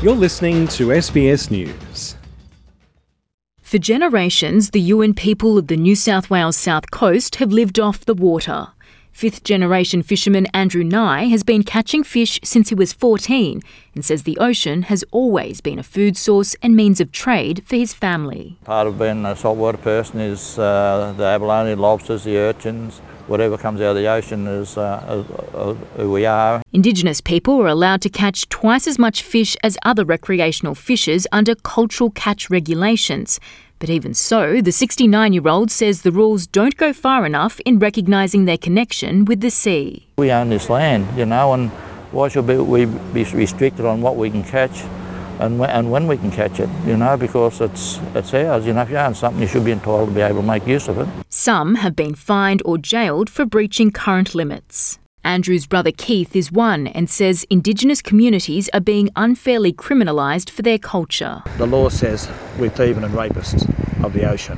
You're listening to SBS News. For generations, the Yuin people of the New South Wales South Coast have lived off the water. Fifth-generation fisherman Andrew Nye has been catching fish since he was 14 and says the ocean has always been a food source and means of trade for his family. Part of being a saltwater person is the abalone, lobsters, the urchins. Whatever comes out of the ocean is who we are. Indigenous people are allowed to catch twice as much fish as other recreational fishers under cultural catch regulations. But even so, the 69-year-old says the rules don't go far enough in recognising their connection with the sea. We own this land, and why should we be restricted on what we can catch and when we can catch it, because it's ours. If you own something, you should be entitled to be able to make use of it. Some have been fined or jailed for breaching current limits. Andrew's brother Keith is one and says Indigenous communities are being unfairly criminalised for their culture. The law says we're thieving and rapists of the ocean,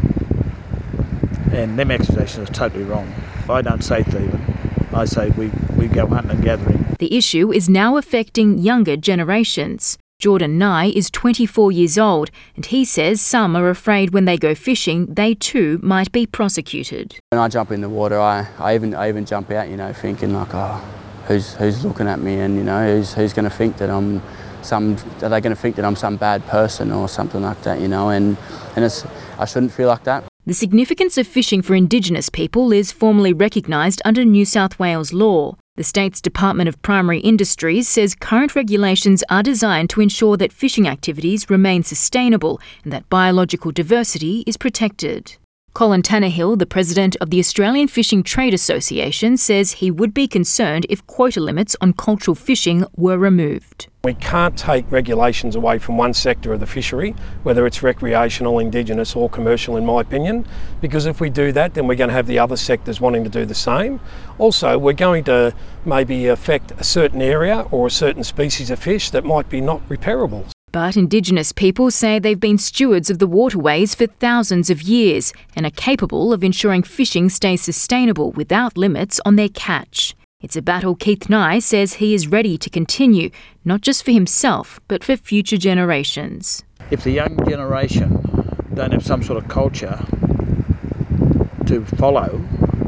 and them accusations are totally wrong. I don't say thieving, I say we go hunting and gathering. The issue is now affecting younger generations. Jordan Nye is 24 years old and he says some are afraid when they go fishing they too might be prosecuted. When I jump in the water, I even jump out, thinking like, who's looking at me, and who's going to think that are they going to think that I'm some bad person or something like that, and I shouldn't feel like that. The significance of fishing for Indigenous people is formally recognised under New South Wales law. The state's Department of Primary Industries says current regulations are designed to ensure that fishing activities remain sustainable and that biological diversity is protected. Colin Tannehill, the president of the Australian Fishing Trade Association, says he would be concerned if quota limits on cultural fishing were removed. We can't take regulations away from one sector of the fishery, whether it's recreational, Indigenous or commercial, in my opinion, because if we do that, then we're going to have the other sectors wanting to do the same. Also, we're going to maybe affect a certain area or a certain species of fish that might be not repairable. But Indigenous people say they've been stewards of the waterways for thousands of years and are capable of ensuring fishing stays sustainable without limits on their catch. It's a battle Keith Nye says he is ready to continue, not just for himself, but for future generations. If the young generation don't have some sort of culture to follow,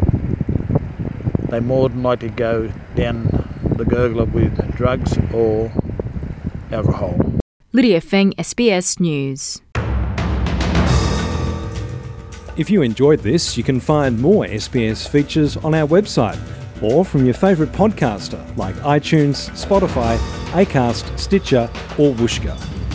they more than likely go down the gurgler with drugs or alcohol. Lydia Feng, SBS News. If you enjoyed this, you can find more SBS features on our website or from your favourite podcaster like iTunes, Spotify, Acast, Stitcher or Whooshkaa.